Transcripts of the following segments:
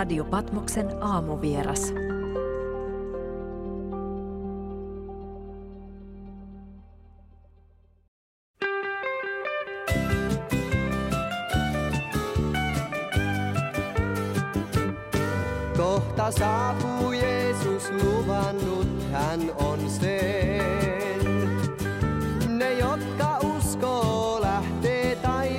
Radio Patmoksen aamuvieras. Kohta saapuu Jeesus luvannut, hän on sen. Ne, jotka uskoo, lähtee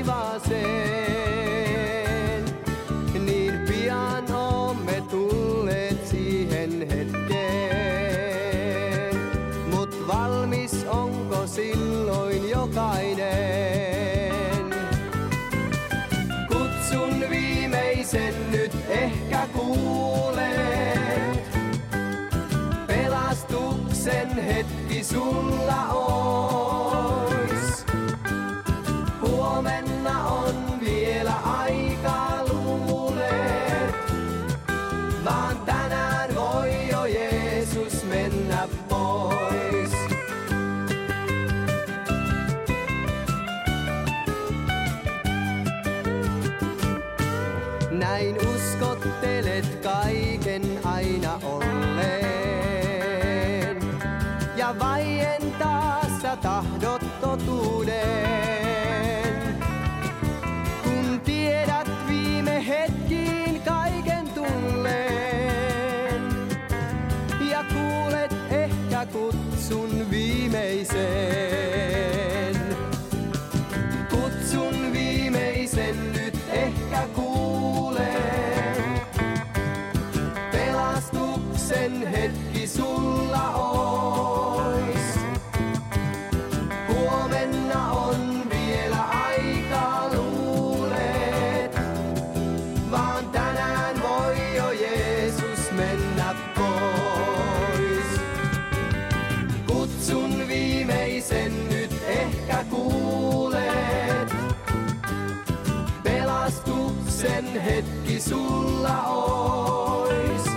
taivaaseen. Niin pian oomme tulleet siihen hetkeen. Mut valmis onko silloin jokainen? Kutsun viimeisen nyt ehkä kuulet. Pelastuksen hetki sulla ois. Huomenna on vielä aika luulet. Vaan tänään voi jo Jeesus mennä pois. Näin uskottelet kaiken aina olleen. Ja vaientaa sä tahdot totuuden. Kun tiedät viime hetkiin kaiken tulleen. Ja kuulet ehkä kutsun viimeisen. Kutsun viimeisen nyt ehkä kuulet. Pelastuksen hetki sulla ois. Huomenna on vielä aika luulet. Vaan tänään voi jo Jeesus mennä pois. Kutsun viimeisen nyt ehkä kuulet. Pelastuksen hetki sulla ois.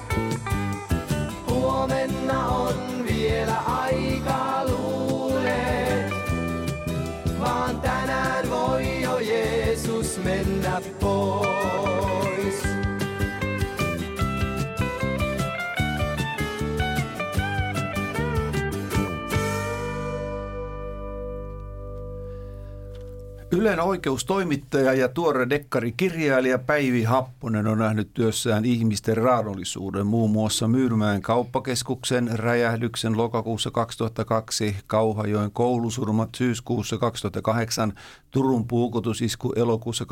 Huomenna on vielä aika luulet. Vaan tänään voi jo Jeesus mennä pois. Ylen oikeustoimittaja ja tuore dekkarikirjailija Päivi Happonen on nähnyt työssään ihmisten raadollisuuden, muun muassa Myyrmäen kauppakeskuksen räjähdyksen lokakuussa 2002, Kauhajoen koulusurmat syyskuussa 2008, Turun puukotusisku elokuussa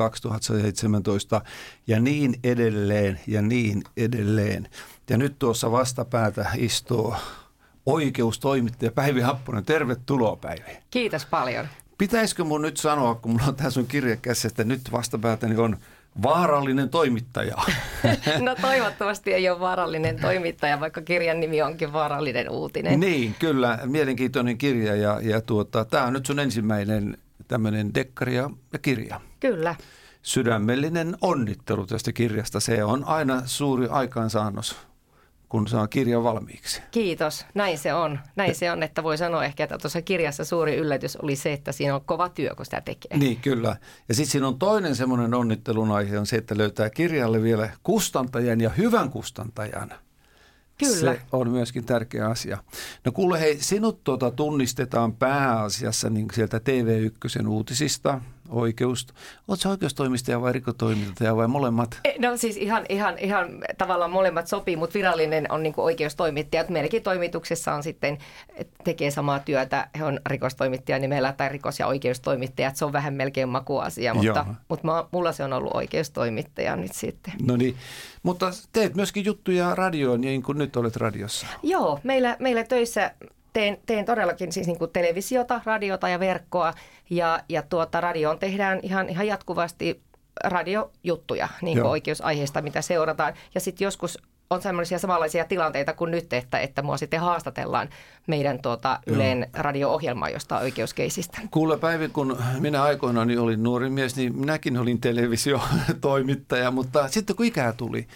2017 ja niin edelleen ja niin edelleen. Ja nyt tuossa vastapäätä istuu oikeustoimittaja Päivi Happonen. Tervetuloa, Päivi. Kiitos paljon. Pitäisikö mun nyt sanoa, kun mulla on tässä sun kirja käsissä, että nyt vastapäätäni on vaarallinen toimittaja? No toivottavasti ei ole vaarallinen toimittaja, vaikka kirjan nimi onkin Vaarallinen uutinen. Niin, kyllä. Mielenkiintoinen kirja ja tämä on nyt sun ensimmäinen tämmöinen dekkari ja kirja. Kyllä. Sydämellinen onnittelu tästä kirjasta. Se on aina suuri aikaansaannos, kun saa kirjan valmiiksi. Kiitos. Näin se on. Näin se on, että voi sanoa ehkä, että tuossa kirjassa suuri yllätys oli se, että siinä on kova työ, kun sitä tekee. Niin, kyllä. Ja sitten siinä on toinen semmoinen onnittelun aihe on se, että löytää kirjalle vielä kustantajan ja hyvän kustantajan. Kyllä. Se on myöskin tärkeä asia. No kuule, hei, sinut tunnistetaan pääasiassa niin sieltä TV1 uutisista, Oletko oikeustoimistaja vai rikotoimittaja vai molemmat? No siis ihan tavallaan molemmat sopii, mutta virallinen on niin kuin oikeustoimittaja. Meilläkin toimituksessa on sitten, tekee samaa työtä, he on rikostoimittaja nimellä tai rikos- ja oikeustoimittaja. Se on vähän melkein makuasia, mutta mulla se on ollut oikeustoimittaja nyt sitten. No niin, mutta teet myöskin juttuja radioon, niin kuin nyt olet radiossa. Joo, meillä töissä teen todellakin siis niin kuin televisiota, radiota ja verkkoa ja radioon tehdään ihan jatkuvasti radiojuttuja niin kuin oikeusaiheista, mitä seurataan. Ja sitten joskus on sellaisia samanlaisia tilanteita kuin nyt, että mua sitten haastatellaan meidän Ylen radio-ohjelmaa jostain oikeuskeisistä. Kuule Päivi, kun minä aikoinaan olin nuori mies, niin minäkin olin televisiotoimittaja, mutta sitten kun ikää tuli,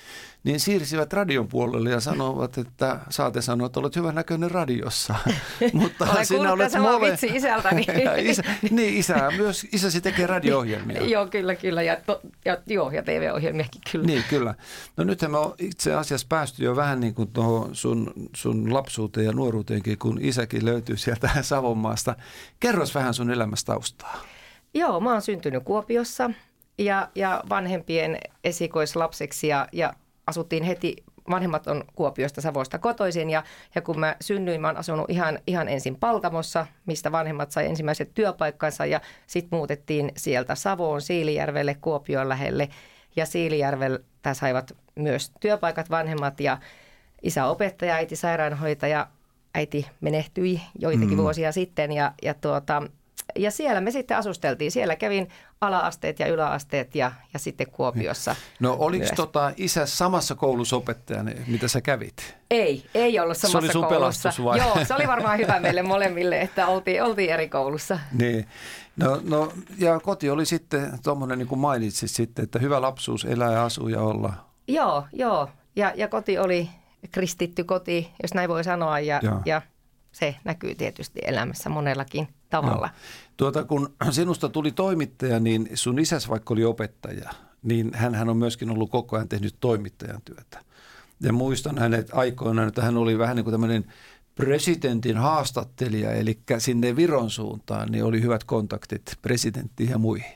niin siirsivät radion puolelle ja sanovat, että saate sanoa, että olet hyvän näköinen radiossa. Mutta olen sinä olet vitsi isältäni. Niin, isäsi tekee radio-ohjelmia. Joo, kyllä. Ja TV-ohjelmiakin kyllä. Niin, kyllä. No nythän me on itse asiassa päästy jo vähän niin kuin tuohon sun lapsuuteen ja nuoruuteenkin, kun isäkin löytyy sieltä Savonmaasta. Kerros vähän sun elämästä taustaa. Joo, mä oon syntynyt Kuopiossa ja vanhempien esikoislapseksi ja asuttiin heti, vanhemmat on Kuopiosta Savosta kotoisin ja kun mä synnyin, mä oon asunut ihan ensin Paltamossa, mistä vanhemmat sai ensimmäiset työpaikkansa ja sitten muutettiin sieltä Savoon Siilijärvelle Kuopion lähelle ja Siilijärvellä saivat myös työpaikat vanhemmat ja isä opettaja, äiti sairaanhoitaja, äiti menehtyi joitakin vuosia sitten ja siellä me sitten asusteltiin. Siellä kävin ala-asteet ja yläasteet ja sitten Kuopiossa. No oliko isä samassa koulussa opettajana, mitä sä kävit? Ei ollut samassa koulussa. Se oli sun pelastus vai? Joo, se oli varmaan hyvä meille molemmille, että oltiin eri koulussa. Niin. No ja koti oli sitten tuommoinen, niin kuin mainitsit sitten, että hyvä lapsuus elää ja asua ja olla. Joo. Ja koti oli kristitty koti, jos näin voi sanoa ja se näkyy tietysti elämässä monellakin tavalla. Kun sinusta tuli toimittaja, niin sun isäs vaikka oli opettaja, niin hänhän on myöskin ollut koko ajan tehnyt toimittajan työtä. Ja muistan hänet aikoinaan, että hän oli vähän niin kuin tämmöinen presidentin haastattelija, eli sinne Viron suuntaan niin oli hyvät kontaktit presidenttiin ja muihin.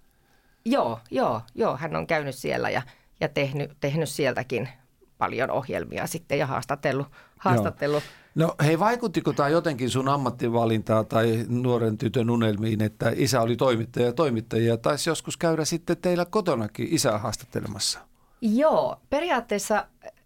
Joo, hän on käynyt siellä ja tehnyt sieltäkin paljon ohjelmia sitten ja haastatellut. No hei, vaikuttiko tämä jotenkin sun ammattivalintaa tai nuoren tytön unelmiin, että isä oli toimittaja ja toimittajia taisi joskus käydä sitten teillä kotonakin isää haastattelemassa? Joo, periaatteessa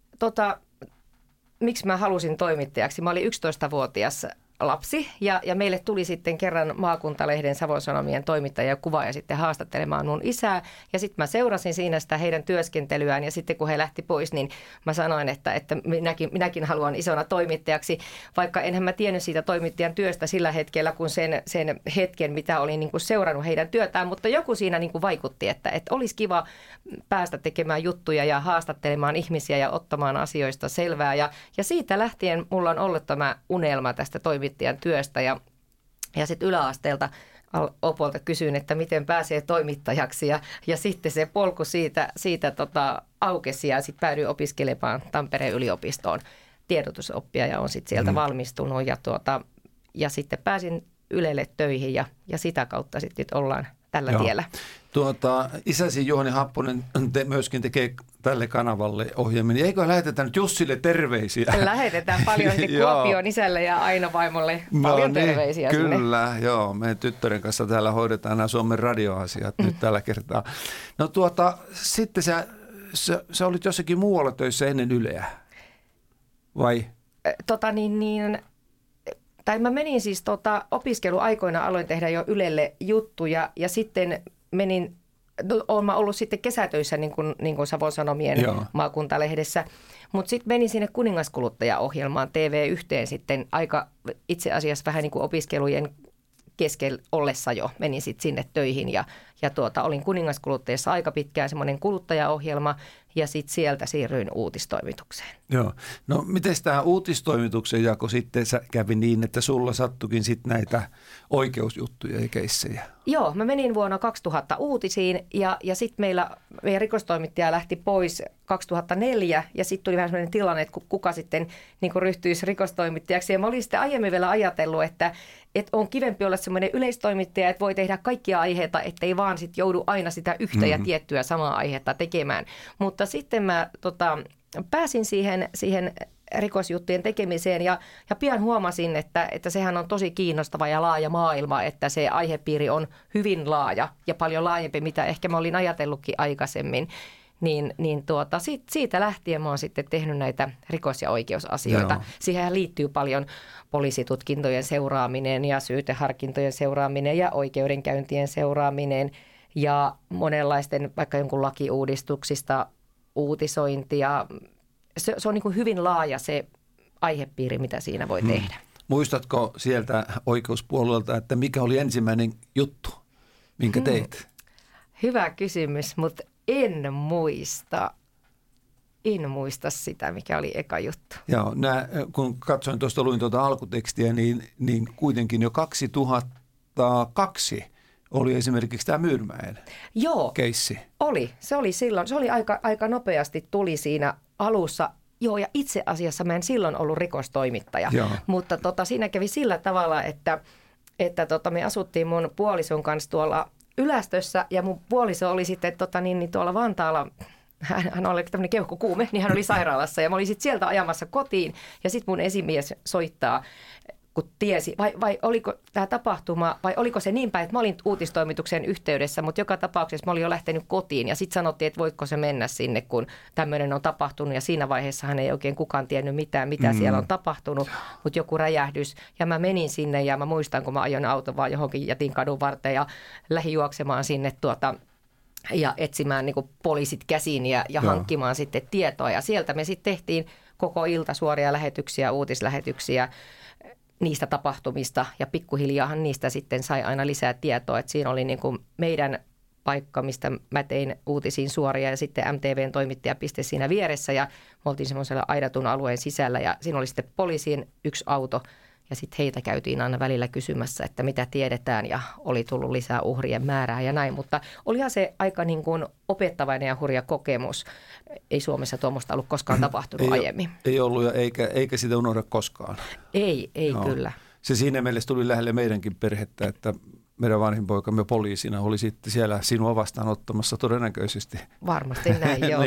miksi mä halusin toimittajaksi? Mä olin 11-vuotias lapsi ja meille tuli sitten kerran Maakuntalehden Savon Sanomien toimittaja ja kuvaaja sitten haastattelemaan mun isää ja sitten mä seurasin siinä sitä heidän työskentelyään ja sitten kun he lähti pois, niin mä sanoin, että minäkin haluan isona toimittajaksi, vaikka enhän mä tiennyt siitä toimittajan työstä sillä hetkellä kun sen hetken, mitä olin niin kuin seurannut heidän työtään, mutta joku siinä niin kuin vaikutti, että olisi kiva päästä tekemään juttuja ja haastattelemaan ihmisiä ja ottamaan asioista selvää ja siitä lähtien mulla on ollut tämä unelma tästä toimittajan työstä ja sitten yläasteelta opolta kysyin, että miten pääsee toimittajaksi ja sitten se polku siitä aukesi ja sitten päädyin opiskelemaan Tampereen yliopistoon tiedotusoppia ja on sitten sieltä valmistunut ja sitten pääsin Ylelle töihin ja sitä kautta sitten ollaan tällä tiellä. Isäsi Juhani Happonen myöskin tekee tälle kanavalle ohjelmia. Eikö lähetetä nyt Jussille terveisiä? Lähetetään paljon Kuopion isälle ja Aino vaimolle paljon terveisiä sinne. Kyllä, joo. Me tyttären kanssa täällä hoidetaan nämä Suomen radioasiat nyt tällä kertaa. No sitten sä olit jossakin muualla töissä ennen Yleä, vai? Tai mä menin siis opiskeluaikoina aloin tehdä jo Ylelle juttuja ja sitten olen ollut sitten kesätöissä niin kuin Savon Sanomien maakuntalehdessä, mutta sitten menin sinne kuningaskuluttajaohjelmaan TV1 sitten aika itse asiassa vähän niin kuin opiskelujen kesken ollessa jo menin sitten sinne töihin ja olin kuningaskuluttajassa aika pitkään semmoinen kuluttajaohjelma ja sitten sieltä siirryin uutistoimitukseen. Joo. No miten tämä uutistoimituksen jako sitten kävi niin, että sulla sattukin sitten näitä oikeusjuttuja ja keissejä? Joo, mä menin vuonna 2000 uutisiin ja sitten meidän rikostoimittaja lähti pois 2004 ja sitten tuli vähän sellainen tilanne, että kuka sitten niin ryhtyisi rikostoimittajaksi. Ja mä olin sitten aiemmin vielä ajatellut, että on kivempi olla semmoinen yleistoimittaja, että voi tehdä kaikkia aiheita, ettei vaan sitten joudu aina sitä yhtä ja tiettyä samaa aihetta tekemään. Mutta sitten mä pääsin siihen rikosjuttujen tekemiseen ja pian huomasin, että sehän on tosi kiinnostava ja laaja maailma, että se aihepiiri on hyvin laaja ja paljon laajempi, mitä ehkä mä olin ajatellutkin aikaisemmin. Siitä lähtien mä oon sitten tehnyt näitä rikos- ja oikeusasioita. Siihen liittyy paljon poliisitutkintojen seuraaminen ja syyteharkintojen seuraaminen ja oikeudenkäyntien seuraaminen ja monenlaisten vaikka jonkun lakiuudistuksista uutisointia. Se on niin kuin hyvin laaja se aihepiiri, mitä siinä voi tehdä. Muistatko sieltä oikeuspuolelta, että mikä oli ensimmäinen juttu, minkä teit? Hyvä kysymys, mutta en muista. En muista sitä, mikä oli eka juttu. Joo, kun katsoin tuosta, luin tuota alkutekstiä, niin kuitenkin jo 2002 oli esimerkiksi tämä Myyrmäen keissi. Oli. Se oli silloin. Se oli aika nopeasti tuli siinä alussa. Joo, ja itse asiassa mä en silloin ollut rikostoimittaja, mutta siinä kävi sillä tavalla, että me asuttiin mun puolison kanssa tuolla Ylästössä ja mun puoliso oli sitten tuolla Vantaalla. Hän oli tämmöinen keuhkokuume, niin hän oli sairaalassa ja mä olin sitten sieltä ajamassa kotiin ja sitten mun esimies soittaa, kun tiesi, vai oliko tämä tapahtuma, vai oliko se niin päin, että mä olin uutistoimituksen yhteydessä, mutta joka tapauksessa mä olin jo lähtenyt kotiin ja sitten sanottiin, että voitko se mennä sinne, kun tämmöinen on tapahtunut ja siinä vaiheessa hän ei oikein kukaan tiennyt mitä siellä on tapahtunut, mutta joku räjähdys ja mä menin sinne ja mä muistan, kun mä ajoin auton vaan johonkin jätin kadun varteen ja lähdin juoksemaan sinne ja etsimään niin kuin poliisit käsiin ja hankkimaan sitten tietoa. Ja sieltä me sitten tehtiin koko ilta suoria lähetyksiä, uutislähetyksiä niistä tapahtumista. Ja pikkuhiljaahan niistä sitten sai aina lisää tietoa. Et siinä oli niin kuin meidän paikka, mistä mä tein uutisiin suoria ja sitten MTVn toimittaja piste siinä vieressä. Ja me oltiin semmoisella aidatun alueen sisällä ja siinä oli sitten poliisin yksi auto. Ja sitten heitä käytiin aina välillä kysymässä, että mitä tiedetään ja oli tullut lisää uhrien määrää ja näin. Mutta olihan se aika niin kuin opettavainen ja hurja kokemus. Ei Suomessa tuommoista ollut koskaan tapahtunut aiemmin. Ei ollut ja eikä sitä unohda koskaan. Ei kyllä. Se siinä mielessä tuli lähelle meidänkin perhettä, että meidän vanhin poikamme poliisina oli sitten siellä sinua vastaanottamassa todennäköisesti. Varmasti näin, joo.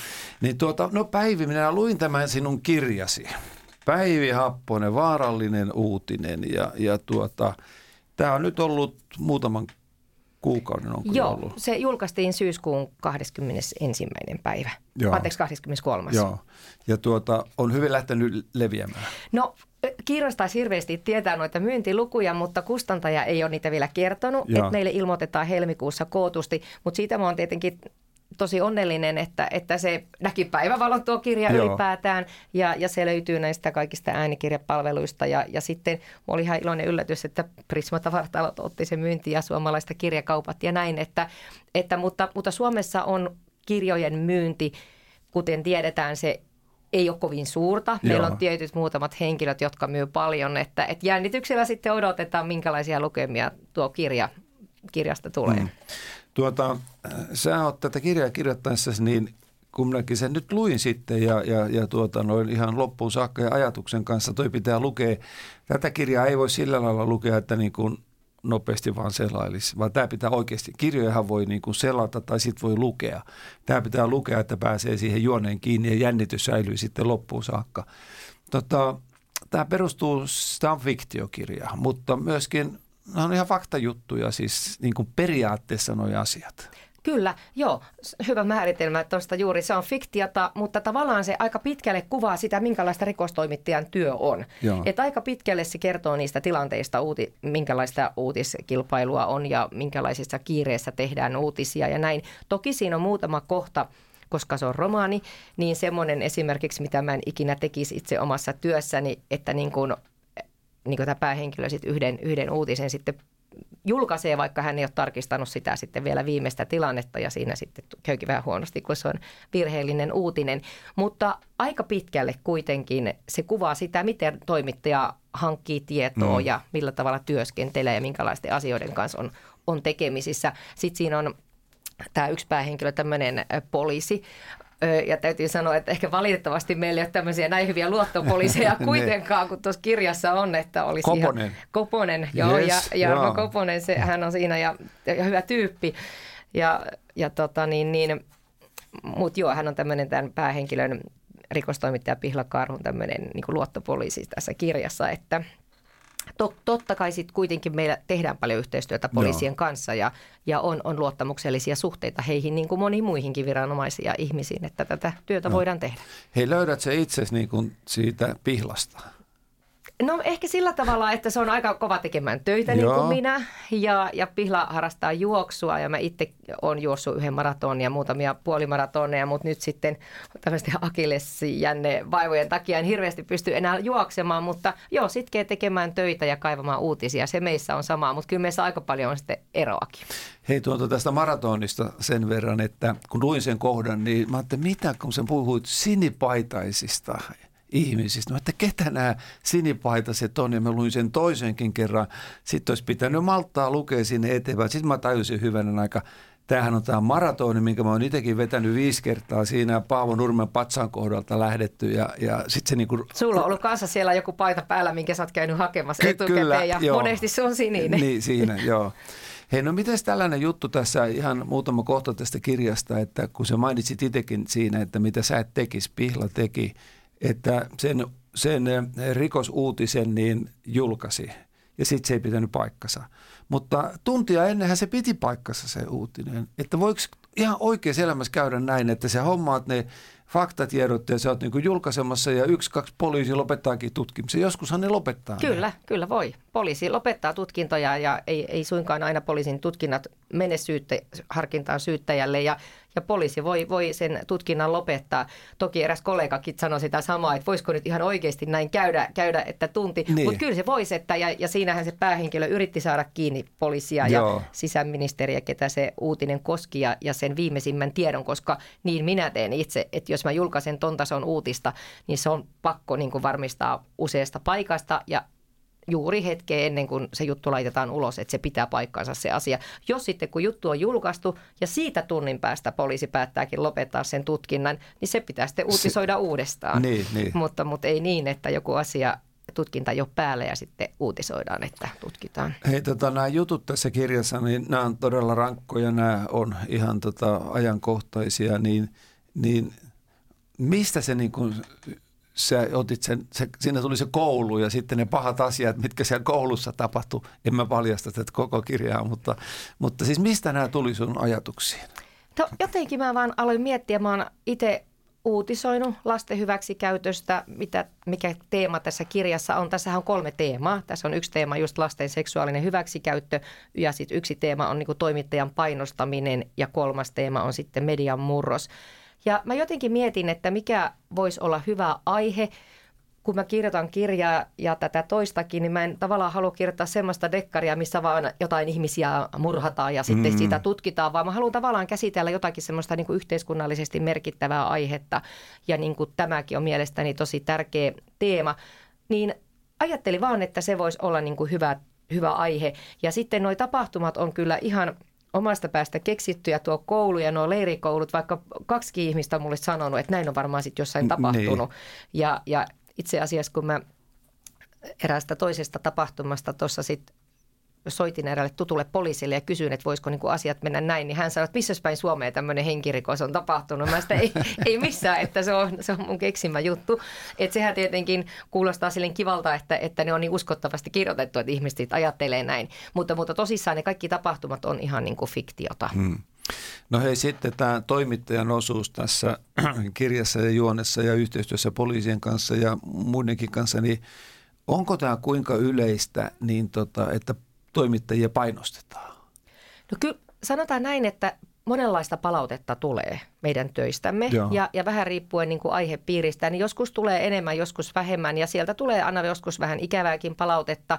No Päivi, minä luin tämän sinun kirjasi. Päivi Happonen, vaarallinen uutinen ja tämä on nyt ollut muutaman kuukauden on kyllä ollut. Se julkaistiin syyskuun 21. päivä. Anteeksi, 23. Joo, ja on hyvin lähtenyt leviämään. No kiinnostaisi hirveästi tietää noita myyntilukuja, mutta kustantaja ei ole niitä vielä kertonut, että meille ilmoitetaan helmikuussa kootusti, mutta siitä mä oon tietenkin tosi onnellinen, että se näki päivävalon tuo kirja ylipäätään ja se löytyy näistä kaikista äänikirjapalveluista ja sitten oli ihan iloinen yllätys, että Prisma Tavaratalot otti sen myyntiin ja suomalaista kirjakaupat ja näin, mutta Suomessa on kirjojen myynti, kuten tiedetään, se ei ole kovin suurta. Meillä on tietyt muutamat henkilöt, jotka myy paljon, että jännityksellä sitten odotetaan, minkälaisia lukemia tuo kirjasta tulee. Sä oot tätä kirjaa kirjoittaessasi, niin kun minäkin sen nyt luin sitten ja ihan loppuun saakka ja ajatuksen kanssa toi pitää lukea. Tätä kirjaa ei voi sillä lailla lukea, että niin kuin nopeasti vaan selailisi, vaan tämä pitää oikeasti, kirjojahan voi niin kuin selata tai sitten voi lukea. Tämä pitää lukea, että pääsee siihen juoneen kiinni ja jännitys säilyy sitten loppuun saakka. Tämä perustuu, tämä on fiktiokirja, mutta myöskin nämä on ihan faktajuttuja, siis niin kuin periaatteessa nuo asiat. Kyllä, joo. Hyvä määritelmä tuosta juuri. Se on fiktiota, mutta tavallaan se aika pitkälle kuvaa sitä, minkälaista rikostoimittajan työ on. Että aika pitkälle se kertoo niistä tilanteista, minkälaista uutiskilpailua on ja minkälaisissa kiireessä tehdään uutisia ja näin. Toki siinä on muutama kohta, koska se on romaani, niin semmoinen esimerkiksi, mitä mä en ikinä tekisi itse omassa työssäni, että niin kuin tämä päähenkilö sitten yhden uutisen sitten julkaisee, vaikka hän ei ole tarkistanut sitä sitten vielä viimeistä tilannetta ja siinä sitten käykin vähän huonosti, kun se on virheellinen uutinen. Mutta aika pitkälle kuitenkin se kuvaa sitä, miten toimittaja hankkii tietoa ja millä tavalla työskentelee ja minkälaisten asioiden kanssa on tekemisissä. Sitten siinä on tämä yksi päähenkilö, tämmöinen poliisi. Ja täytyy sanoa, että ehkä valitettavasti meillä ei ole tämmöisiä näin hyviä luottopoliiseja kuitenkaan, kun tuossa kirjassa on, että olisi Koponen. Koponen, joo, yes, ja Jarmo Koponen, hän on siinä ja hyvä tyyppi. Mutta joo, hän on tämmöinen tämän päähenkilön rikostoimittaja Pihla Karhun tämmöinen niin kuin luottopoliisi tässä kirjassa, että totta kai sitten kuitenkin meillä tehdään paljon yhteistyötä poliisien kanssa ja on luottamuksellisia suhteita heihin niin kuin moniin muihinkin viranomaisia ihmisiin, että tätä työtä voidaan tehdä. Hei, löydät sä itsesi niin kuin siitä Pihlasta? No ehkä sillä tavalla, että se on aika kova tekemään töitä niin kuin minä ja Pihla harrastaa juoksua ja mä itse olen juossut yhden maratonin ja muutamia puolimaratoneja, mutta nyt sitten tämmöisten akillesjänne vaivojen takia en hirveästi pysty enää juoksemaan, mutta joo, sitkeä tekemään töitä ja kaivamaan uutisia, se meissä on samaa, mutta kyllä meissä aika paljon on sitten eroakin. Hei tästä maratonista sen verran, että kun luin sen kohdan, niin mä ajattelin, mitä kun sä puhuit sinipaitaisista ihmisistä. No, että ketä nämä sinipaitaiset on, ja mä luin sen toisenkin kerran. Sitten olisi pitänyt malttaa lukea sinne eteenpäin. Sitten mä tajusin hyvänen aika, tämähän on tämä maratoni, minkä mä oon itsekin vetänyt 5 kertaa siinä Paavo Nurmen Patsan kohdalta lähdetty. Ja sit se niinku... Sulla on ollut kanssa siellä joku paita päällä, minkä sä oot käynyt hakemassa etukäteen, ja joo. Monesti se on sininen. Niin, siinä, joo. Hei, no miten tällainen juttu tässä, ihan muutama kohta tästä kirjasta, että kun sä mainitsit itsekin siinä, että mitä sä et tekisi, Pihla teki, että sen rikosuutisen niin julkaisi ja sitten se ei pitänyt paikkansa. Mutta tuntia ennenhän se piti paikkansa se uutinen. Että voiko ihan oikeassa elämässä käydä näin, että sä hommaat ne faktatiedot ja sä oot niin julkaisemassa ja 1-2 poliisi lopettaakin tutkimisen. Joskushan ne lopettaa. Kyllä voi. Poliisi lopettaa tutkintoja ja ei suinkaan aina poliisin tutkinnat mene harkintaan syyttäjälle ja poliisi voi sen tutkinnan lopettaa. Toki eräs kollegakin sanoi sitä samaa, että voisiko nyt ihan oikeasti näin käydä että tunti. Niin. Mutta kyllä se voisi, ja siinähän se päähenkilö yritti saada kiinni poliisia ja sisäministeriä, ketä se uutinen koski ja sen viimeisimmän tiedon, koska niin minä teen itse, että jos mä julkaisen ton tason uutista, niin se on pakko niin kuin varmistaa useasta paikasta ja juuri hetkeä ennen kuin se juttu laitetaan ulos, että se pitää paikkansa se asia. Jos sitten kun juttu on julkaistu ja siitä tunnin päästä poliisi päättääkin lopettaa sen tutkinnan, niin se pitää sitten uutisoida uudestaan. Niin. Mutta ei niin, että joku asia tutkinta jo päällä ja sitten uutisoidaan, että tutkitaan. Hei, nämä jutut tässä kirjassa, niin nämä on todella rankkoja, nämä on ihan ajankohtaisia, niin mistä se niin kuin... Sä otit siinä tuli se koulu ja sitten ne pahat asiat, mitkä siellä koulussa tapahtui. En mä paljasta tätä koko kirjaa, mutta siis mistä nämä tuli sun ajatuksiin? No, jotenkin mä vaan aloin miettiä, mä oon itse uutisoinut lasten hyväksikäytöstä, mikä teema tässä kirjassa on. Tässähän on 3 teemaa. Tässä on 1 teema just lasten seksuaalinen hyväksikäyttö ja sitten 1 teema on niin kuin toimittajan painostaminen ja 3. teema on sitten median murros. Ja mä jotenkin mietin, että mikä voisi olla hyvä aihe. Kun mä kirjoitan kirjaa ja tätä toistakin, niin mä en tavallaan halua kirjoittaa semmoista dekkaria, missä vaan jotain ihmisiä murhataan ja sitten sitä tutkitaan, vaan mä haluan tavallaan käsitellä jotakin semmoista niin kuin yhteiskunnallisesti merkittävää aihetta. Ja niin kuin tämäkin on mielestäni tosi tärkeä teema, niin ajattelin vaan, että se voisi olla niin kuin hyvä aihe. Ja sitten nuo tapahtumat on kyllä ihan... omasta päästä keksittyjä tuo koulu ja nuo leirikoulut, vaikka 2 ihmistä on mulle sanonut, että näin on varmaan sitten jossain tapahtunut. Niin. Ja itse asiassa, kun mä eräästä toisesta tapahtumasta tuossa sitten soitin eräälle tutulle poliisille ja kysyin, että voisiko niinku asiat mennä näin, niin hän sanoi, että missä päin Suomeen tämmöinen henkirikos on tapahtunut. Mä sitä ei missään, että se on mun keksimä juttu. Että sehän tietenkin kuulostaa silleen kivalta, että ne on niin uskottavasti kirjoitettu, että ihmiset ajattelee näin. Mutta tosissaan ne kaikki tapahtumat on ihan niin kuin fiktiota. No hei, sitten tämä toimittajan osuus tässä kirjassa ja juonessa ja yhteistyössä poliisien kanssa ja muidenkin kanssa, niin onko tämä kuinka yleistä, niin että toimittajia painostetaan? No kyllä sanotaan näin, että monenlaista palautetta tulee meidän töistämme ja vähän riippuen niin kuin aihepiiristä, niin joskus tulee enemmän, joskus vähemmän ja sieltä tulee aina joskus vähän ikävääkin palautetta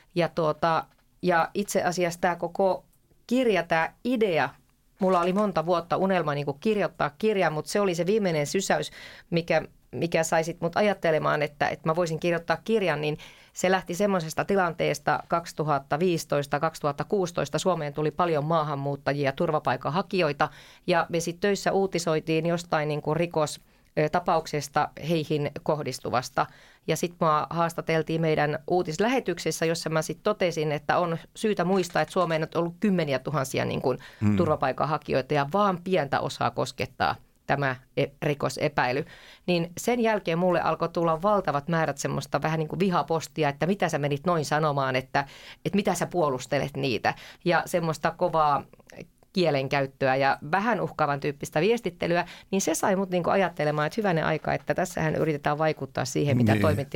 ja itse asiassa tämä koko kirja, tämä idea, mulla oli monta vuotta unelma niin kuin kirjoittaa kirjaa, mutta se oli se viimeinen sysäys, mikä sai sit mut ajattelemaan, että mä voisin kirjoittaa kirjan, niin se lähti semmoisesta tilanteesta 2015-2016. Suomeen tuli paljon maahanmuuttajia, turvapaikanhakijoita ja me sitten töissä uutisoitiin jostain niin kuin rikostapauksesta heihin kohdistuvasta. Ja sitten mua haastateltiin meidän uutislähetyksessä, jossa mä sitten totesin, että on syytä muistaa, että Suomeen on ollut 10 000 niin kuin turvapaikanhakijoita ja vaan pientä osaa koskettaa tämä rikosepäily, niin sen jälkeen mulle alkoi tulla valtavat määrät semmoista vähän niin kuin vihapostia, että mitä sä menit noin sanomaan, että mitä sä puolustelet niitä ja semmoista kovaa kielenkäyttöä ja vähän uhkaavan tyyppistä viestittelyä, niin se sai mut niin kuin ajattelemaan, että hyvänen aika, että tässähän yritetään vaikuttaa siihen, mitä toimittaja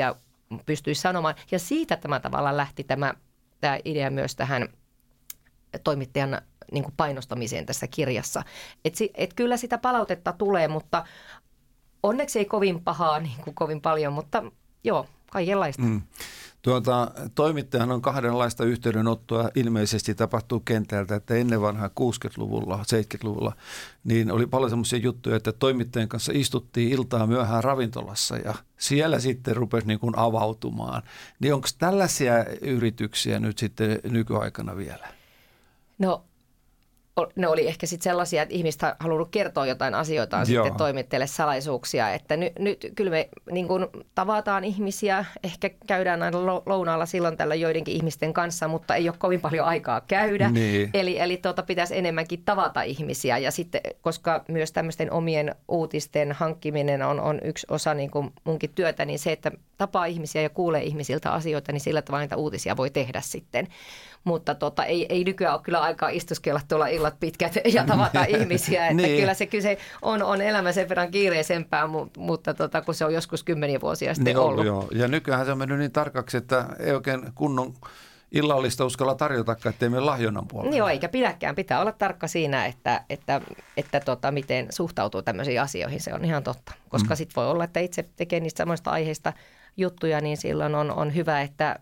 pystyisi sanomaan. Ja siitä tämä tavallaan lähti tämä idea myös tähän toimittajan niin kuin painostamiseen tässä kirjassa. Et kyllä sitä palautetta tulee, mutta onneksi ei kovin pahaa, niin kuin kovin paljon, mutta joo, kaikenlaista. Toimittajahan on kahdenlaista yhteydenottoa ilmeisesti tapahtuu kentältä, että ennen vanhaa 60-luvulla, 70-luvulla, niin oli paljon semmoisia juttuja, että toimittajan kanssa istuttiin iltaa myöhään ravintolassa ja siellä sitten rupesi niin kuin avautumaan. Niin onko tällaisia yrityksiä nyt sitten nykyaikana vielä? No, ne oli ehkä sitten sellaisia, että ihmiset on halunnut kertoa jotain asioitaan sitten toimittajille salaisuuksia, että nyt kyllä me niin kuin tavataan ihmisiä, ehkä käydään aina lounaalla silloin tällä joidenkin ihmisten kanssa, mutta ei ole kovin paljon aikaa käydä, niin. eli pitäisi enemmänkin tavata ihmisiä ja sitten, koska myös tämmöisten omien uutisten hankkiminen on yksi osa niin kuin munkin työtä, niin se, että tapaa ihmisiä ja kuulee ihmisiltä asioita, niin sillä tavalla niitä uutisia voi tehdä sitten. Mutta ei nykyään ole kyllä aikaa istuskella tuolla illat pitkät ja tavata ihmisiä. Että niin. Kyllä se on elämä sen verran kiireisempää, mutta kun se on joskus 10 vuosia sitten niin ollut. Joo. Ja nykyään se on mennyt niin tarkaksi, että ei oikein kunnon illallista uskalla tarjotakaan, ettei mene lahjonnan puolella. Joo, eikä pidäkään. Pitää olla tarkka siinä, että miten suhtautuu tämmöisiin asioihin. Se on ihan totta. Koska sitten voi olla, että itse tekee niistä samoista aiheista juttuja, niin silloin on hyvä, että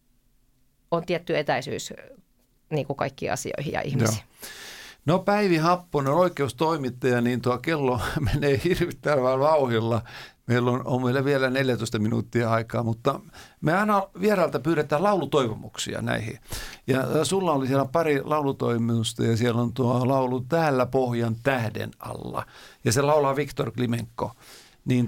on tietty etäisyys niin kuin kaikkiin asioihin ja ihmisiin. No Päivi Happonen, oikeustoimittaja, niin tuo kello menee hirvittävällä vauhdilla. Meillä on vielä 14 minuuttia aikaa, mutta me aina vierailta pyydetään laulutoivomuksia näihin. Ja sulla oli siellä pari laulutoimusta ja siellä on tuo laulu Täällä pohjan tähden alla. Ja se laulaa Viktor Klimenko. Niin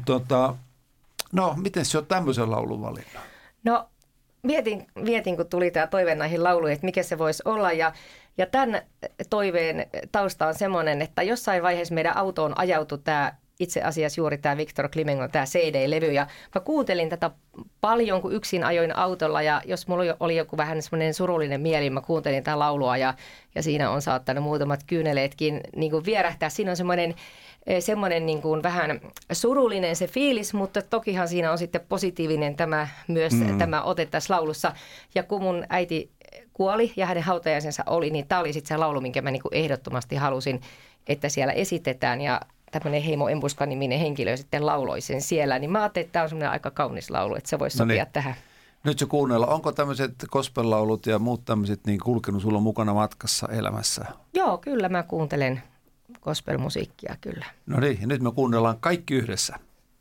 miten se on tämmöisen laulun valinnut? No mietin, kun tuli tämä toive näihin lauluihin, että mikä se voisi olla. Ja tämän toiveen tausta on semmoinen, että jossain vaiheessa meidän autoon ajautui itse asiassa juuri tämä Viktor Klimenko, tämä CD-levy. Ja mä kuuntelin tätä paljon, kun yksin ajoin autolla. Ja jos mulla oli joku vähän semmoinen surullinen mieli, mä kuuntelin tätä laulua ja siinä on saattanut muutamat kyyneleetkin niin kuin vierähtää. Siinä on semmoinen niin kuin vähän surullinen se fiilis, mutta tokihan siinä on sitten positiivinen tämä ote tässä laulussa. Ja kun mun äiti kuoli ja hänen hautajaisensa oli, niin tämä oli sitten se laulu, minkä mä niin kuin ehdottomasti halusin, että siellä esitetään. Ja tämmöinen Heimo Embuska-niminen henkilö sitten lauloi sen siellä. Niin mä ajattelin, että tämä on semmoinen aika kaunis laulu, että se voisi sopia tähän. Nyt se kuunnella. Onko tämmöiset gospel-laulut ja muut tämmöiset niin kulkenut sulla mukana matkassa elämässä? Joo, kyllä mä kuuntelen gospel-musiikkia kyllä. No niin, ja nyt me kuunnellaan kaikki yhdessä.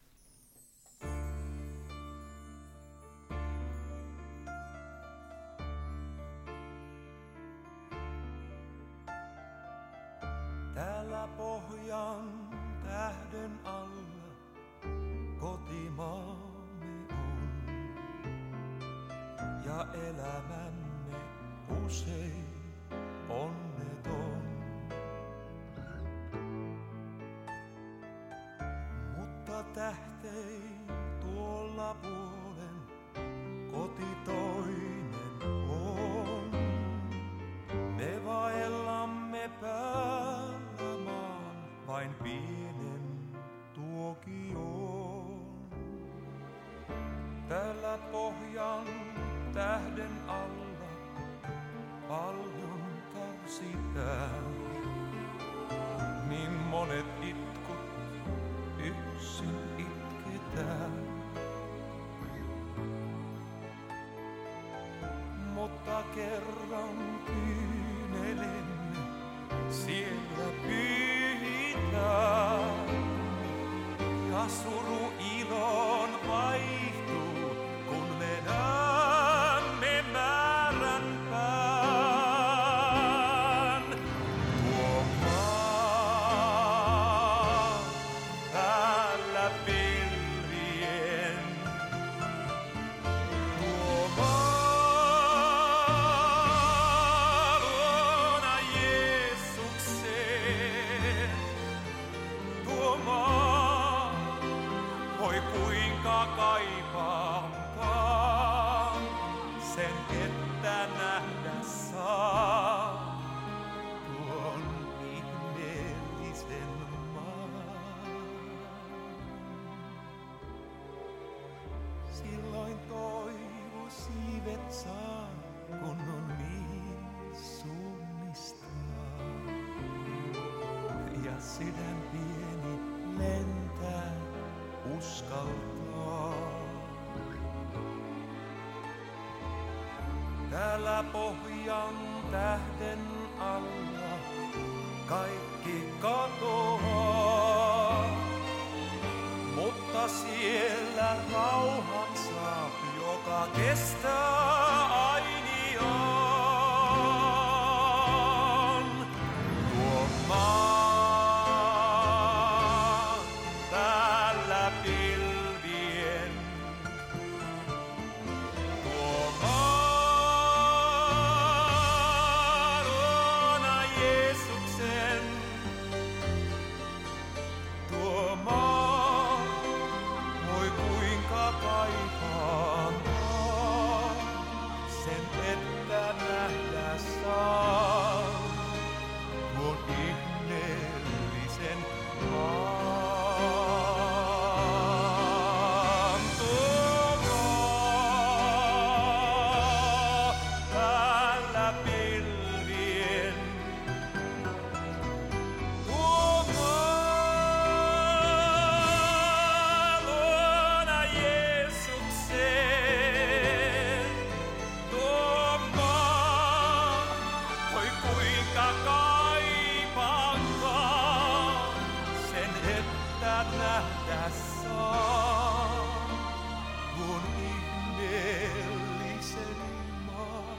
Täällä pohjan tähden alla kotimaamme on. Ja elämämme usein onneton. Mutta tähtein tuolla puolen koti toinen on. Me vaellamme päällä maan, vain pienen tuokioon. Täällä pohjan tähden alla paljon kärsitään. Niin monet itkut yksin itketään. Mutta kerran kyynelemme siellä pyyhitään. Ja suru iloon vaihtuu, kun me näemme määränpään. Tuo maa päällä pilvien. Tuo maa luona Jeesukseen. Tuo maa, voi kuinka kaipaankaan sen, että nähdä saa tuon ihmeellisen maan. silloin toivo siivet saa, kun on niin suunnistaa. Ja sydän pieni lentää, uskaltaa. Täällä pohjan tähden alla kaikki katoaa, mutta siellä rauhan saa, joka kestää ainiaan. Tuo maa päällä pilvien, tuo maa luona Jeesuksen, tuo maa voi kuinka kaipaa sen, että nähdä saa tuon ihmeellisen maan. Tuo maa päällä pilvien, tuo maa luona Jeesuksen, tuo maa voi kuinka kaipaakaan sen, että nähdä saa tuon ihmeellisen maan.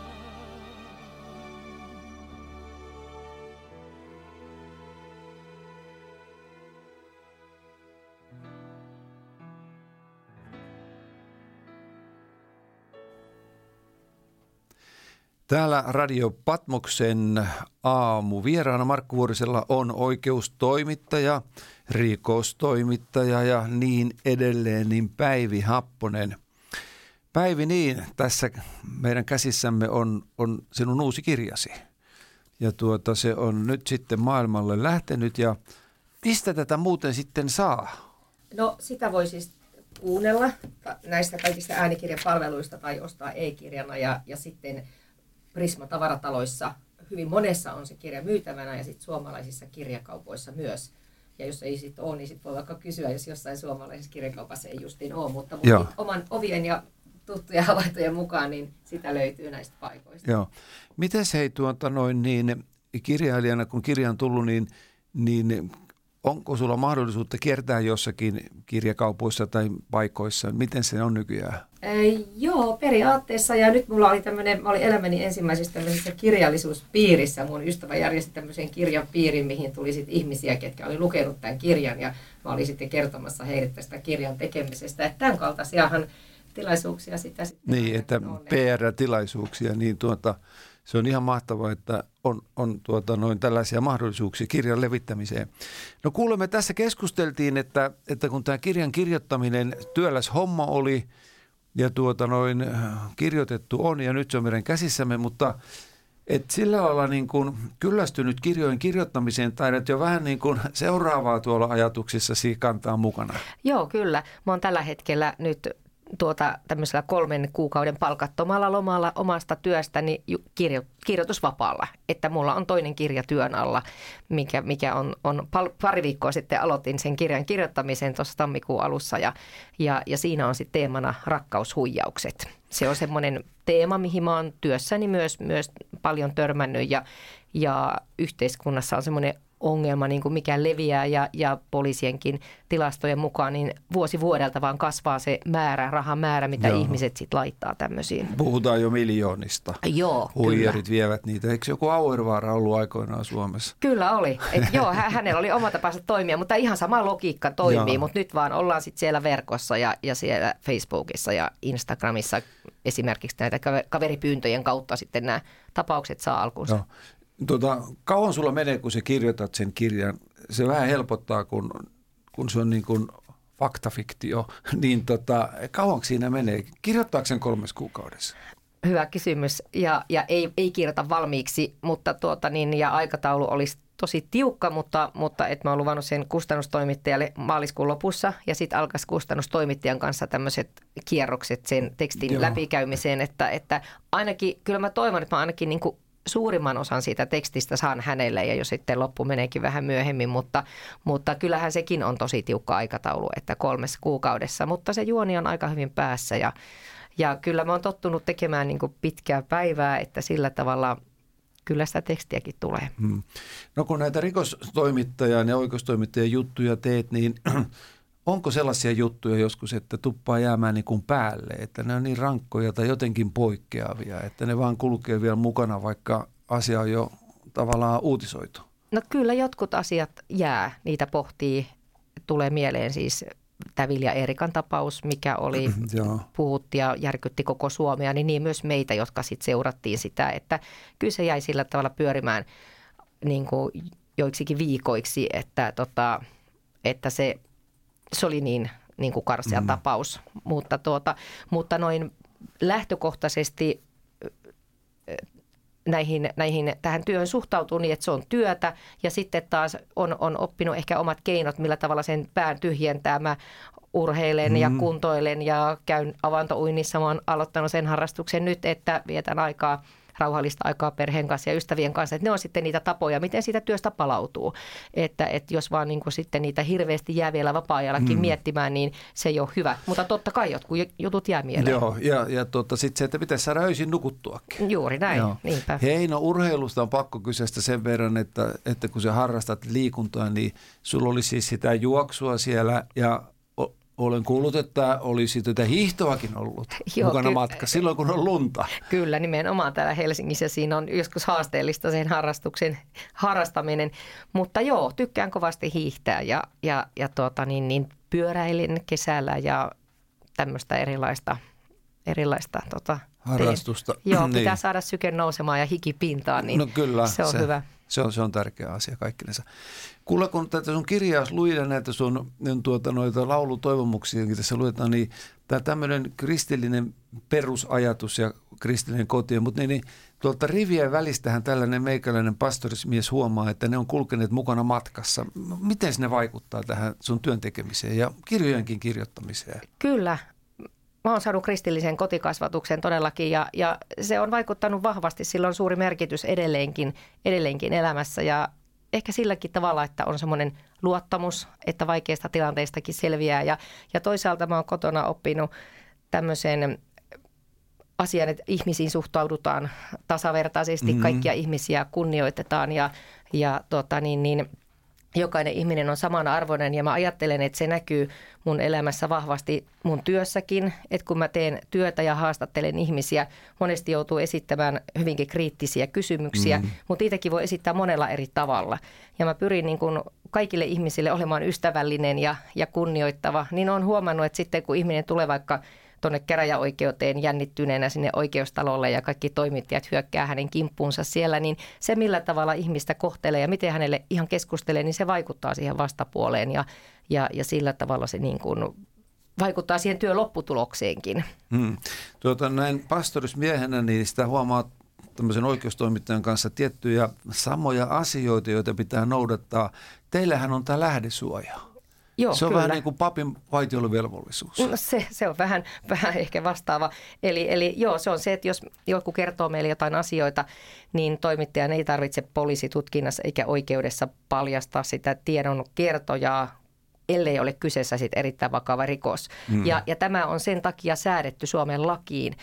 Täällä Radio Patmoksen aamuvieraana Markku Vuorisella on oikeustoimittaja, rikostoimittaja ja niin edelleen, niin Päivi Happonen. Päivi, niin tässä meidän käsissämme on sinun uusi kirjasi. Ja se on nyt sitten maailmalle lähtenyt, ja mistä tätä muuten sitten saa? No sitä voi siis kuunnella näistä kaikista äänikirjapalveluista tai ostaa e-kirjana ja sitten Prisma-tavarataloissa hyvin monessa on se kirja myytävänä ja sitten suomalaisissa kirjakaupoissa myös. Ja jos ei sitten ole, niin sitten voi vaikka kysyä, jos jossain suomalaisessa kirjakaupassa ei justiin ole, mutta oman ovien ja tuttujen havaintojen mukaan niin sitä löytyy näistä paikoista. Joo. Miten se kirjailijana, kun kirja on tullut, niin onko sulla mahdollisuutta kiertää jossakin kirjakaupoissa tai paikoissa? Miten se on nykyään? Joo, periaatteessa. Ja nyt mulla oli mä olin elämäni ensimmäisessä tämmöisessä kirjallisuuspiirissä. Mun ystävä järjesti tämmöisen kirjan piirin, mihin tuli sit ihmisiä, ketkä oli lukenut tämän kirjan. Ja mä olin sitten kertomassa heille tästä kirjan tekemisestä. Että tämän kaltaisiahan tilaisuuksia sitä sitten. Niin, että PR-tilaisuuksia, niin se on ihan mahtavaa, että on tällaisia mahdollisuuksia kirjan levittämiseen. No kuulemme, tässä keskusteltiin, että kun tämä kirjan kirjoittaminen työläs homma oli ja kirjoitettu on ja nyt se on meidän käsissämme, mutta sillä lailla niin kuin kyllästynyt kirjojen kirjoittamiseen taidat jo vähän niin kuin seuraavaa tuolla ajatuksissasi kantaa mukana. Joo, kyllä. Mä oon tällä hetkellä nyt tämmöisellä 3 kuukauden palkattomalla lomalla omasta työstäni kirjoitusvapaalla. Että mulla on toinen kirja työn alla, mikä on pari viikkoa sitten aloitin sen kirjan kirjoittamisen tuossa tammikuun alussa ja siinä on sitten teemana rakkaushuijaukset. Se on semmoinen teema, mihin mä oon työssäni myös paljon törmännyt ja yhteiskunnassa on semmoinen ongelma, niin kuin mikä leviää ja poliisienkin tilastojen mukaan, niin vuosi vuodelta vaan kasvaa se rahan määrä, mitä ihmiset sitten laittaa tämmöisiin. Puhutaan jo miljoonista. Joo, huijarit vievät niitä. Eikö joku Auervaara ollut aikoinaan Suomessa? Kyllä oli. Hänellä oli oma tapansa toimia, mutta ihan sama logiikka toimii, mutta nyt vaan ollaan sitten siellä verkossa ja siellä Facebookissa ja Instagramissa esimerkiksi näitä kaveripyyntöjen kautta sitten nämä tapaukset saa alkunsa. No. Kauan sulla menee, kun sä kirjoitat sen kirjan? Se vähän helpottaa, kun se on niin kuin faktafiktio, niin kauanko siinä menee? Kirjoittaako sen 3 kuukaudessa? Hyvä kysymys ja ei kirjoita valmiiksi, mutta ja aikataulu olisi tosi tiukka, mutta että mä oon luvannut sen kustannustoimittajalle maaliskuun lopussa ja sitten alkaisi kustannustoimittajan kanssa tämmöiset kierrokset sen tekstin läpikäymiseen, että ainakin, kyllä mä toivon, että mä ainakin niin kuin suurimman osan siitä tekstistä saan hänelle ja jos sitten loppu meneekin vähän myöhemmin, mutta kyllähän sekin on tosi tiukka aikataulu, että 3 kuukaudessa, mutta se juoni on aika hyvin päässä ja kyllä mä oon tottunut tekemään niin kuin pitkää päivää, että sillä tavalla kyllä sitä tekstiäkin tulee. No kun näitä rikostoimittajan ja oikeustoimittajan juttuja teet, niin onko sellaisia juttuja joskus, että tuppaa jäämään niin kuin päälle, että ne on niin rankkoja tai jotenkin poikkeavia, että ne vaan kulkee vielä mukana, vaikka asia on jo tavallaan uutisoitu? No kyllä jotkut asiat jää, niitä pohtii, tulee mieleen siis tämä Vilja Eerikan tapaus, mikä oli puhutti ja järkytti koko Suomea, niin myös meitä, jotka sitten seurattiin sitä, että kyllä se jäi sillä tavalla pyörimään niin kuin joiksikin viikoiksi, että se oli niin kuin karsea tapaus, mutta noin lähtökohtaisesti tähän työhön suhtautuu niin, että se on työtä ja sitten taas on oppinut ehkä omat keinot, millä tavalla sen pään tyhjentää. Mä urheilen ja kuntoilen ja käyn avantouinnissa. Mä oon aloittanut sen harrastuksen nyt, että vietän rauhallista aikaa perheen kanssa ja ystävien kanssa. Että ne on sitten niitä tapoja, miten siitä työstä palautuu. Että jos vaan niin kuin sitten niitä hirveästi jää vielä vapaa-ajallakin miettimään, niin se ei ole hyvä. Mutta totta kai jotkut jutut jää mieleen. Joo, ja sitten se, että pitäisi saada öisin nukuttuakin. Juuri näin, joo. Niinpä. Hei, no urheilusta on pakko kysyä sen verran, että kun sä harrastat liikuntaa, niin sulla oli siis sitä juoksua siellä ja olen kuullut, että olisi tätä hiihtoakin ollut mukana matka silloin, kun on lunta. Kyllä, nimenomaan täällä Helsingissä siinä on joskus haasteellista sen harrastuksen harrastaminen. Mutta joo, tykkään kovasti hiihtää ja pyöräilin kesällä ja tämmöistä erilaista harrastusta. Joo, pitää saada syke nousemaan ja hiki pintaan, niin no kyllä, se on hyvä. Se on tärkeä asia kaikkinensa. Kuule, kun tätä sun kirjaa luin ja näitä sun noita laulutoivomuksia, tässä luetaan, niin tämä tämmöinen kristillinen perusajatus ja kristillinen koti, mutta niin tuolta rivien välistähän tällainen meikäläinen pastorismies huomaa, että ne on kulkeneet mukana matkassa. Miten ne vaikuttaa tähän sun työn tekemiseen ja kirjojenkin kirjoittamiseen? Kyllä. Mä oon saanut kristillisen kotikasvatuksen todellakin ja se on vaikuttanut vahvasti. Sillä on suuri merkitys edelleenkin elämässä ja ehkä silläkin tavalla, että on semmoinen luottamus, että vaikeista tilanteistakin selviää. Ja toisaalta mä oon kotona oppinut tämmöisen asian, että ihmisiin suhtaudutaan tasavertaisesti, kaikkia ihmisiä kunnioitetaan ja jokainen ihminen on samanarvoinen ja mä ajattelen, että se näkyy mun elämässä vahvasti mun työssäkin, että kun mä teen työtä ja haastattelen ihmisiä, monesti joutuu esittämään hyvinkin kriittisiä kysymyksiä, mutta niitäkin voi esittää monella eri tavalla. Ja mä pyrin niin kun kaikille ihmisille olemaan ystävällinen ja kunnioittava, niin on huomannut, että sitten kun ihminen tulee vaikka tuonne käräjäoikeuteen jännittyneenä sinne oikeustalolle ja kaikki toimittajat hyökkää hänen kimppuunsa siellä, niin se millä tavalla ihmistä kohtelee ja miten hänelle ihan keskustelee, niin se vaikuttaa siihen vastapuoleen ja sillä tavalla se niin kuin vaikuttaa siihen työn lopputulokseenkin. Näin pastorismiehenä, niin sitä huomaa tämmöisen oikeustoimittajan kanssa tiettyjä samoja asioita, joita pitää noudattaa. Teillähän on tämä lähdesuoja. Joo, se on kyllä. vähän niin kuin papin vaitiolovelvollisuus. No se on vähän ehkä vastaava. Eli joo, se on se, että jos joku kertoo meille jotain asioita, niin toimittajan ei tarvitse poliisitutkinnassa eikä oikeudessa paljastaa sitä tiedon kertojaa, ellei ole kyseessä sit erittäin vakava rikos. Ja tämä on sen takia säädetty Suomen lakiin,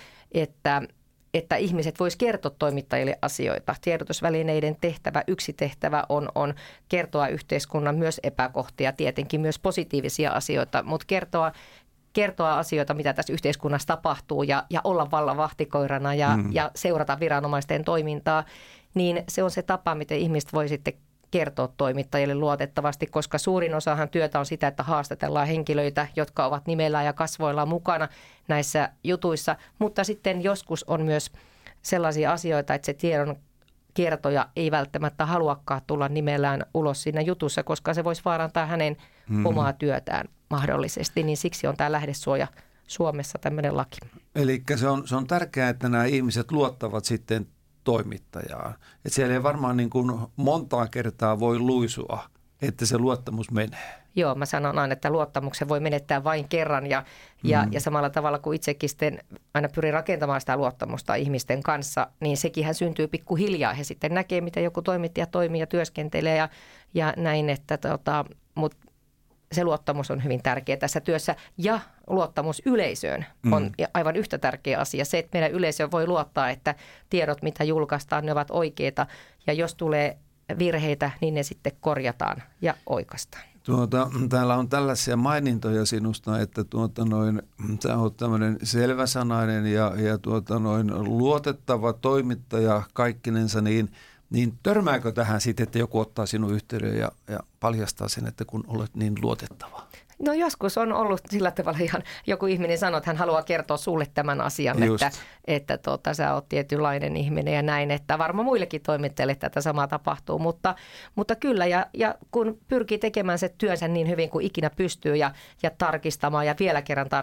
että ihmiset vois kertoa toimittajille asioita. Tiedotusvälineiden yksi tehtävä on kertoa yhteiskunnan myös epäkohtia, tietenkin myös positiivisia asioita, mutta kertoa asioita, mitä tässä yhteiskunnassa tapahtuu ja olla vallan vahtikoirana ja seurata viranomaisten toimintaa, niin se on se tapa, miten ihmiset voi sitten kertoa toimittajille luotettavasti, koska suurin osahan työtä on sitä, että haastatellaan henkilöitä, jotka ovat nimellään ja kasvoillaan mukana näissä jutuissa, mutta sitten joskus on myös sellaisia asioita, että se tiedon kertoja ei välttämättä haluakaan tulla nimellään ulos siinä jutussa, koska se voisi vaarantaa hänen omaa työtään mahdollisesti, niin siksi on tämä lähdesuoja Suomessa tämmöinen laki. Eli se on tärkeää, että nämä ihmiset luottavat sitten toimittajaan. Että siellä ei varmaan niin kuin montaa kertaa voi luisua, että se luottamus menee. Joo, mä sanon aina, että luottamuksen voi menettää vain kerran ja samalla tavalla kuin itsekin sitten aina pyrin rakentamaan sitä luottamusta ihmisten kanssa, niin sekinhän syntyy pikkuhiljaa. He sitten näkee, miten joku toimittaja toimii ja työskentelee ja näin, että mutta se luottamus on hyvin tärkeä tässä työssä ja luottamus yleisöön on aivan yhtä tärkeä asia. Se, että meidän yleisö voi luottaa, että tiedot, mitä julkaistaan, ne ovat oikeita ja jos tulee virheitä, niin ne sitten korjataan ja oikaistaan. Täällä on tällaisia mainintoja sinusta, että sä oot tämmöinen selväsanainen ja luotettava toimittaja kaikkinensa, niin törmääkö tähän sitten, että joku ottaa sinun yhteyden ja paljastaa sen, että kun olet niin luotettava? No joskus on ollut sillä tavalla ihan joku ihminen sanoo, että hän haluaa kertoa sulle tämän asian, että sä oot tietynlainen ihminen ja näin, että varmaan muillekin toimittajille tätä samaa tapahtuu, mutta kyllä ja kun pyrkii tekemään se työnsä niin hyvin kuin ikinä pystyy ja tarkistamaan ja vielä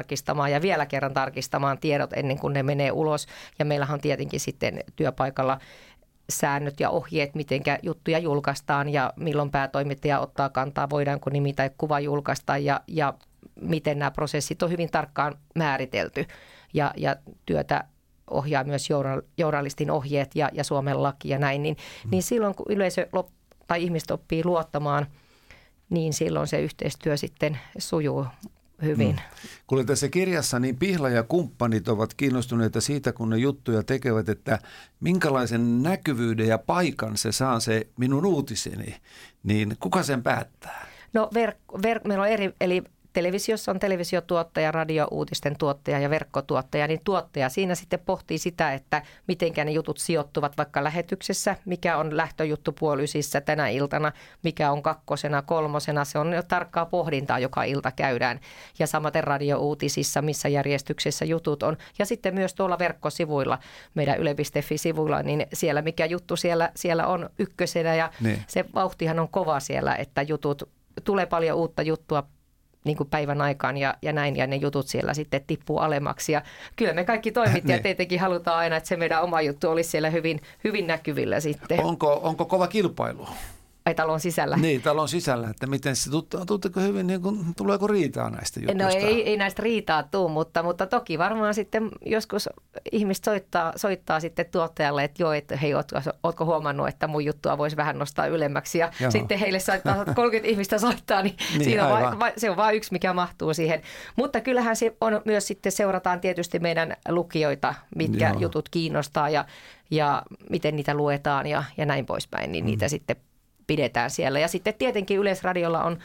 kerran tarkistamaan tiedot ennen kuin ne menee ulos ja meillähän on tietenkin sitten työpaikalla säännöt ja ohjeet, miten juttuja julkaistaan ja milloin päätoimittaja ottaa kantaa, voidaanko nimi tai kuva julkaista ja miten nämä prosessit on hyvin tarkkaan määritelty. Ja työtä ohjaa myös journalistin ohjeet ja Suomen laki ja näin. Niin silloin kun yleisö tai ihmiset oppii luottamaan, niin silloin se yhteistyö sitten sujuu hyvin. Kuule, tässä kirjassa niin Pihla ja kumppanit ovat kiinnostuneita siitä, kun ne juttuja tekevät, että minkälaisen näkyvyyden ja paikan se saa se minun uutiseni, niin kuka sen päättää? No meillä on eli televisiossa on televisiotuottaja, radio-uutisten tuottaja ja verkkotuottaja, niin tuottaja siinä sitten pohtii sitä, että mitenkä ne jutut sijoittuvat vaikka lähetyksessä, mikä on lähtöjuttu puolisissä tänä iltana, mikä on 2., 3, se on jo tarkkaa pohdintaa, joka ilta käydään. Ja samaten radio-uutisissa, missä järjestyksessä jutut on. Ja sitten myös tuolla verkkosivuilla, meidän yle.fi-sivuilla, niin siellä mikä juttu siellä on ykkösenä ja se vauhtihan on kova siellä, että tulee paljon uutta juttua niin kuin päivän aikaan ja näin, ja ne jutut siellä sitten tippuu alemmaksi. Ja kyllä me kaikki toimittajat tietenkin halutaan aina, että se meidän oma juttu olisi siellä hyvin, hyvin näkyvillä sitten. Onko kova kilpailu? Ai talon sisällä? Niin, talon sisällä. Että miten se, tuutteko hyvin, niin kuin, tuleeko riitaa näistä jutuista? No ei näistä riitaa tule, mutta toki varmaan sitten joskus ihmiset soittaa sitten tuottajalle, että joo, että hei, ootko huomannut, että mun juttua voisi vähän nostaa ylemmäksi. Ja sitten heille soittaa, 30 ihmistä soittaa, niin siinä se on vain yksi, mikä mahtuu siihen. Mutta kyllähän se on myös sitten, seurataan tietysti meidän lukijoita, mitkä jutut kiinnostaa ja miten niitä luetaan ja näin poispäin, niin niitä sitten pidetään siellä. Ja sitten tietenkin Yleisradiolla on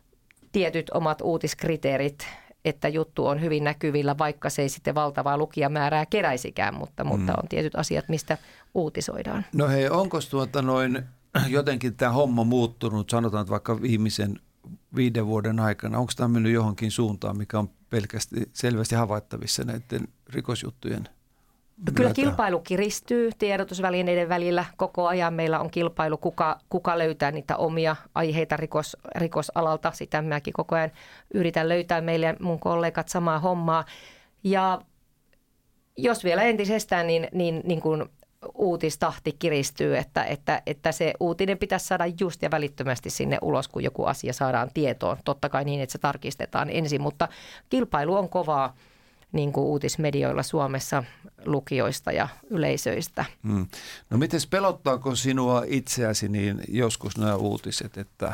tietyt omat uutiskriteerit, että juttu on hyvin näkyvillä, vaikka se ei sitten valtavaa lukijamäärää keräisikään, mutta on tietyt asiat, mistä uutisoidaan. No hei, onko jotenkin tämä homma muuttunut, sanotaan että vaikka viimeisen 5 vuoden aikana, onko tämä mennyt johonkin suuntaan, mikä on pelkästään selvästi havaittavissa näiden rikosjuttujen? Kyllä kilpailu kiristyy tiedotusvälineiden välillä. Koko ajan meillä on kilpailu, kuka löytää niitä omia aiheita rikosalalta. Sitä minäkin koko ajan yritän löytää meille ja mun kollegat samaa hommaa. Ja jos vielä entisestään, niin kuin uutistahti kiristyy, että se uutinen pitäisi saada just ja välittömästi sinne ulos, kun joku asia saadaan tietoon. Totta kai niin, että se tarkistetaan ensin, mutta kilpailu on kovaa. Niin kuin uutismedioilla Suomessa lukijoista ja yleisöistä. No mites pelottaako sinua itseäsi niin joskus nämä uutiset, että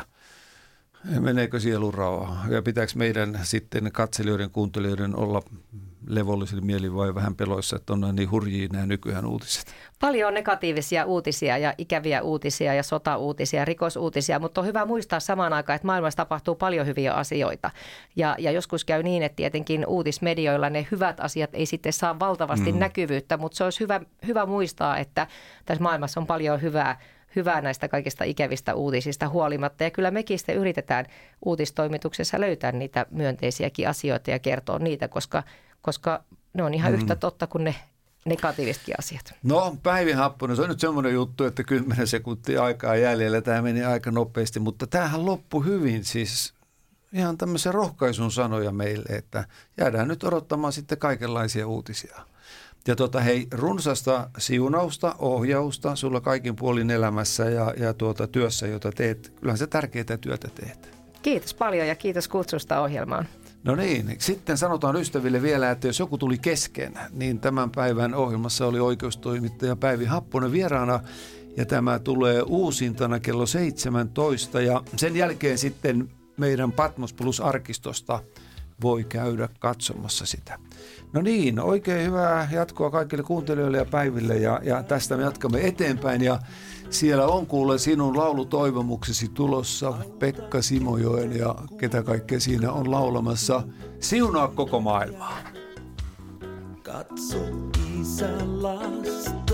meneekö sielunrauha ja pitääkö meidän sitten katselijoiden, kuuntelijoiden olla levollisilla mieli vai vähän peloissa, että on niin hurjia nämä nykyään uutiset? Paljon negatiivisia uutisia ja ikäviä uutisia ja sotauutisia, rikosuutisia, mutta on hyvä muistaa samaan aikaan, että maailmassa tapahtuu paljon hyviä asioita. Ja joskus käy niin, että tietenkin uutismedioilla ne hyvät asiat ei sitten saa valtavasti näkyvyyttä, mutta se olisi hyvä muistaa, että tässä maailmassa on paljon hyvää näistä kaikista ikävistä uutisista huolimatta. Ja kyllä mekin sitten yritetään uutistoimituksessa löytää niitä myönteisiäkin asioita ja kertoa niitä, koska ne on ihan yhtä totta kuin ne negatiivisetkin asiat. No Päivi Happonen, se on nyt semmoinen juttu, että 10 sekuntia aikaa jäljellä. Tämä meni aika nopeasti, mutta tämähän loppui hyvin. Siis ihan tämmöisiä rohkaisun sanoja meille, että jäädään nyt odottamaan sitten kaikenlaisia uutisia. Ja hei, runsasta siunausta, ohjausta sulla kaikin puolin elämässä ja työssä, jota teet. Kyllähän sä tärkeää työtä teet. Kiitos paljon ja kiitos kutsusta ohjelmaan. No niin, sitten sanotaan ystäville vielä, että jos joku tuli kesken, niin tämän päivän ohjelmassa oli oikeustoimittaja Päivi Happonen vieraana. Ja tämä tulee uusintana kello 17 ja sen jälkeen sitten meidän Patmos Plus-arkistosta voi käydä katsomassa sitä. No niin, oikein hyvää jatkoa kaikille kuuntelijoille ja Päiville ja tästä me jatkamme eteenpäin ja siellä on kuule sinun laulutoivomuksesi tulossa Pekka Simojoen ja ketä kaikkea siinä on laulamassa. Siunaa koko maailmaa. Katso isä lasta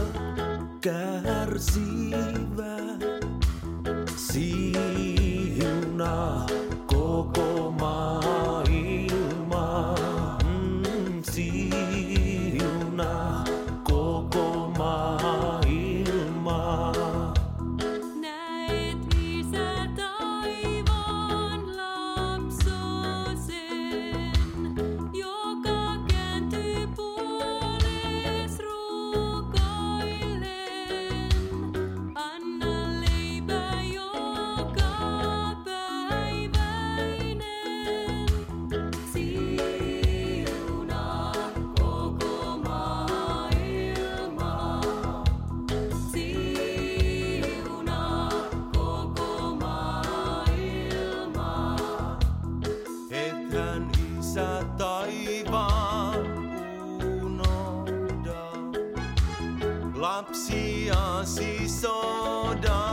kärsivä, siunaa koko maailmaa. Siunaa koko maailmaa. Näet isä taivaan lapsosen, joka kääntyy puoles rukoillen. Anna leipä joka päiväinen. Siunaa koko maailmaa. Siunaa koko maailmaa. Ethän isä taivaan unohda, lapsiasi sodan.